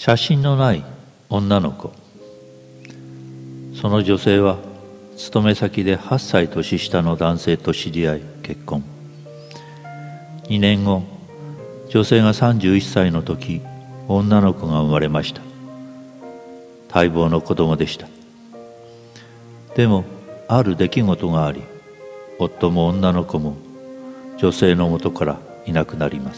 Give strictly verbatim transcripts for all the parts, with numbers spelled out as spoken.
写真のない女の子。その女性は勤め先ではっさい年下の男性と知り合い結婚。にねんご、女性がさんじゅういっさいの時、女の子が生まれました。待望の子供でした。でもある出来事があり、夫も女の子も女性の元からいなくなります。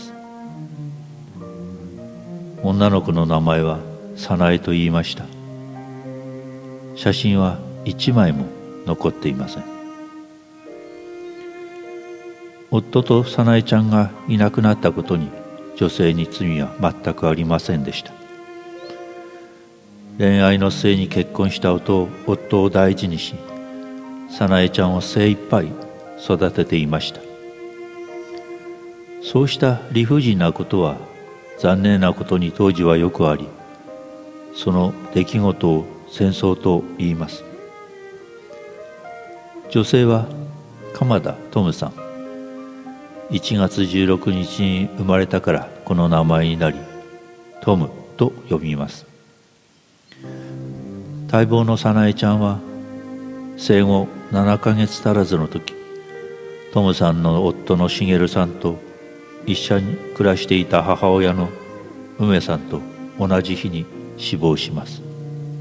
女の子の名前は早苗と言いました。写真は一枚も残っていません。夫と早苗ちゃんがいなくなったことに女性に罪は全くありませんでした。恋愛の末に結婚した夫を夫を大事にし、早苗ちゃんを精一杯育てていました。そうした理不尽なことは残念なことに当時はよくあり、その出来事を戦争と言います。女性は鎌田トムさん。いちがつじゅうろくにちに生まれたからこの名前になり、トムと呼びます。待望の早苗ちゃんは生後ななかげつ足らずの時、トムさんの夫の茂さんと一緒に暮らしていた母親の梅さんと同じ日に死亡します。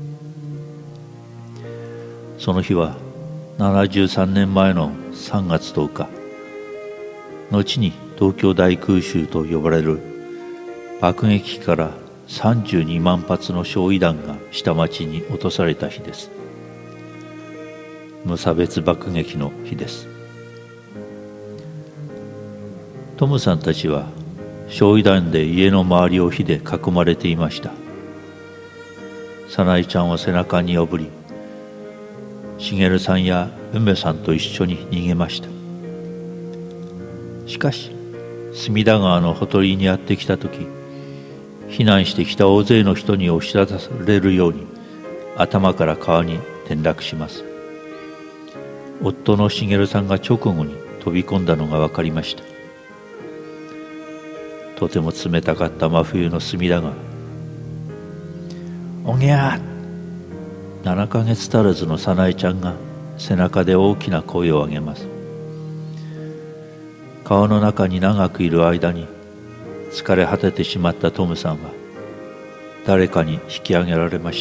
その日はななじゅうさんねんまえのさんがつとおか、後に東京大空襲と呼ばれる爆撃機からさんじゅうにまんぱつの焼夷弾が下町に落とされた日です。無差別爆撃の日です。トムさんたちは焼夷弾で家の周りを火で囲まれていました。早苗ちゃんを背中におぶり、茂さんや梅さんと一緒に逃げました。しかし隅田川のほとりにやってきた時、避難してきた大勢の人に押し出されるように頭から川に転落します。夫の茂さんが直後に飛び込んだのが分かりました。とても冷たかった真冬の隅田川。おぎゃー。ななかげつ足らずの早苗ちゃんが背中で大きな声を上げます。川の中に長くいる間に疲れ果ててしまったトムさんは誰かに引き上げられました。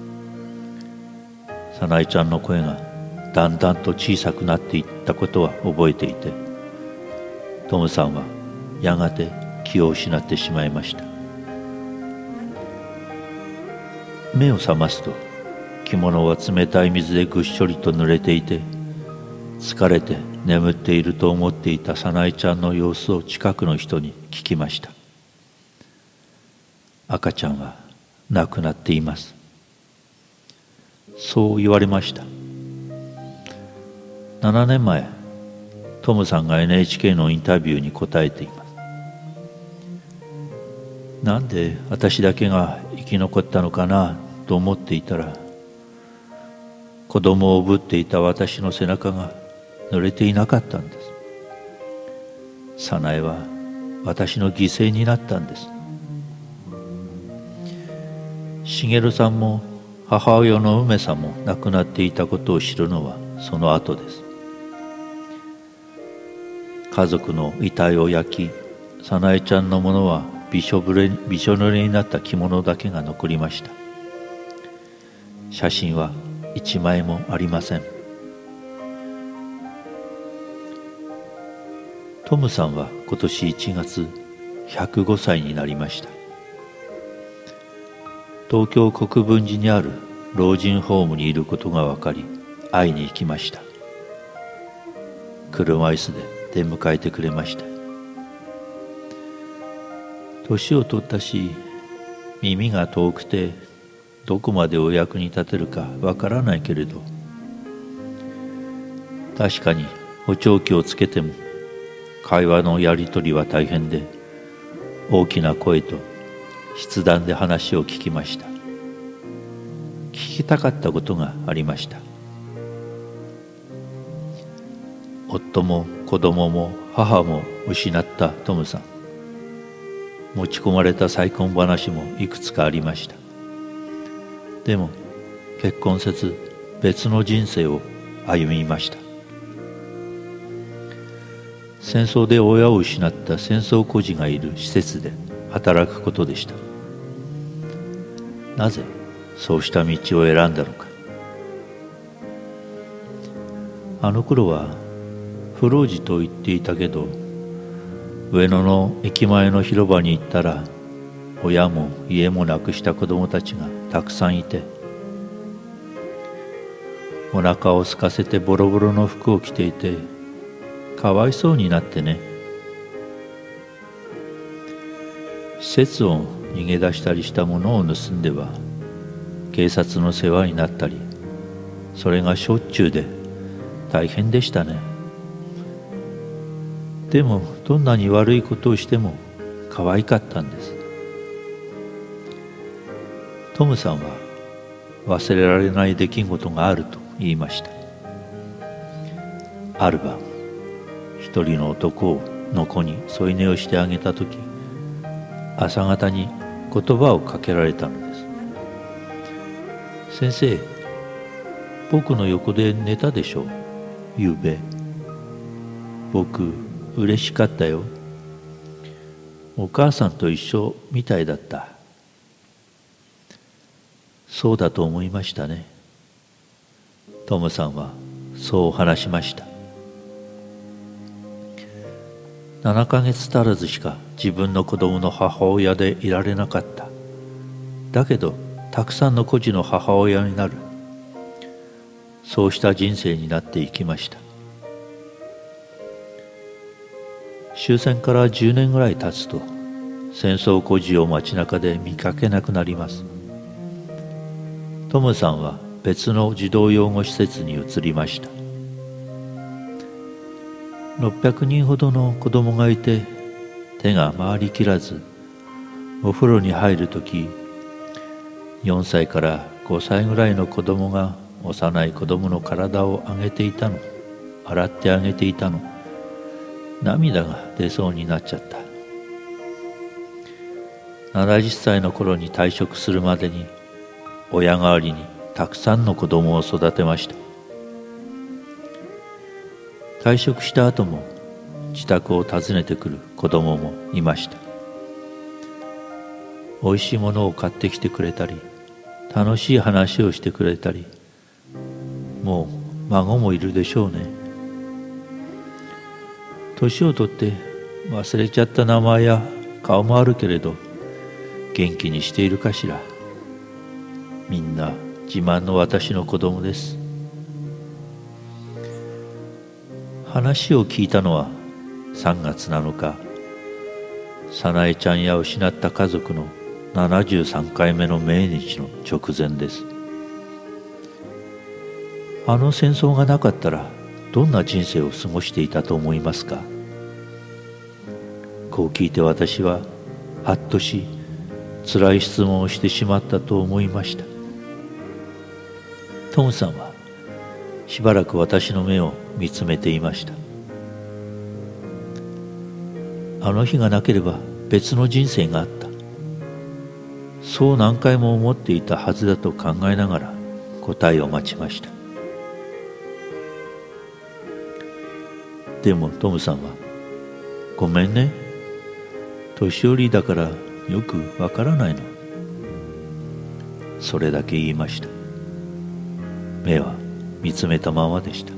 早苗ちゃんの声がだんだんと小さくなっていったことは覚えていて、トムさんはやがて気を失ってしまいました。目を覚ますと着物は冷たい水でぐっしょりと濡れていて、疲れて眠っていると思っていた早苗ちゃんの様子を近くの人に聞きました。赤ちゃんは亡くなっています。そう言われました。ななねんまえ、トムさんが エヌエイチケー のインタビューに答えています。なんで私だけが生き残ったのかなと思っていたら、子供をおぶっていた私の背中が濡れていなかったんです。早苗は私の犠牲になったんです。茂さんも母親の梅さんも亡くなっていたことを知るのはその後です。家族の遺体を焼き、早苗ちゃんのものはびしょぶれびしょ濡れになった着物だけが残りました。写真は一枚もありません。トムさんは今年いちがつひゃくごさいになりました。東京国分寺にある老人ホームにいることが分かり、会いに行きました。車椅子で出迎えてくれました。年を取ったし、耳が遠くてどこまでお役に立てるかわからないけれど、確かに補聴器をつけても会話のやり取りは大変で、大きな声と筆談で話を聞きました。聞きたかったことがありました。夫も子供も母も失ったトムさん。 持ち込まれた再婚話もいくつかありました。でも結婚せず別の人生を歩みました。戦争で親を失った戦争孤児がいる施設で働くことでした。なぜそうした道を選んだのか。あの頃は不老児と言っていたけど、上野の駅前の広場に行ったら親も家も亡くした子供たちがたくさんいて、お腹を空かせてボロボロの服を着ていてかわいそうになってね。施設を逃げ出したりしたものを盗んでは警察の世話になったり、それがしょっちゅうで大変でしたね。でもどんなに悪いことをしても可愛かったんです。トムさんは忘れられない出来事があると言いました。ある晩、一人の男をの子に添い寝をしてあげたとき、朝方に言葉をかけられたのです。先生、僕の横で寝たでしょう、ゆうべ。僕、嬉しかったよ。お母さんと一緒みたいだった。そうだと思いましたね。トムさんはそう話しました。ななかげつ足らずしか自分の子供の母親でいられなかった。だけどたくさんの孤児の母親になる。そうした人生になっていきました。終戦からじゅうねんぐらい経つと、戦争孤児を街中で見かけなくなります。トムさんは別の児童養護施設に移りました。ろっぴゃくにんほどの子供がいて、手が回りきらず、お風呂に入るとき、よんさいからごさいぐらいの子供が幼い子供の体をあげていたの、洗ってあげていたの。涙が出そうになっちゃった。ななじゅっさいの頃に退職するまでに、親代わりにたくさんの子供を育てました。退職した後も自宅を訪ねてくる子供もいました。おいしいものを買ってきてくれたり、楽しい話をしてくれたり、もう孫もいるでしょうね。年をとって忘れちゃった名前や顔もあるけれど、元気にしているかしら。みんな自慢の私の子供です。話を聞いたのはさんがつなのか、早苗ちゃんや失った家族のななじゅうさんかいめの命日の直前です。あの戦争がなかったらどんな人生を過ごしていたと思いますか。こう聞いて私ははっとし、辛い質問をしてしまったと思いました。トムさんはしばらく私の目を見つめていました。あの日がなければ別の人生があった。そう何回も思っていたはずだと考えながら答えを待ちました。でもトムさんは、ごめんね、年寄りだからよくわからないの。それだけ言いました。目は見つめたままでした。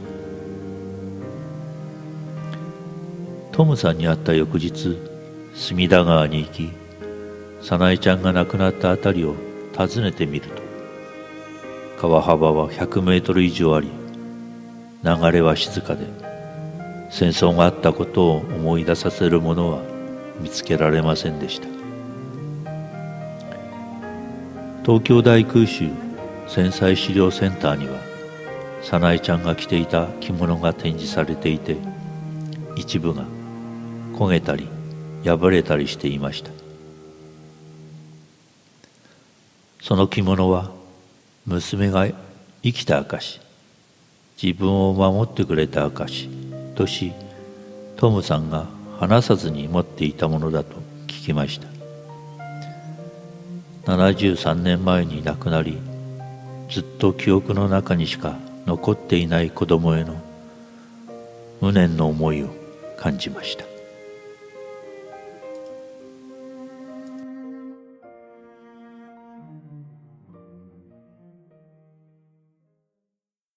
トムさんに会った翌日、隅田川に行き、早苗ちゃんが亡くなったあたりを訪ねてみると、川幅はひゃくメートル以上あり、流れは静かで、戦争があったことを思い出させるものは見つけられませんでした。東京大空襲戦災資料センターには、早苗ちゃんが着ていた着物が展示されていて、一部が焦げたり破れたりしていました。その着物は娘が生きた証、自分を守ってくれた証とし、トムさんが離さずに持っていたものだと聞きました。 ななじゅうさんねんまえに亡くなり、ずっと記憶の中にしか残っていない子供への無念の思いを感じました。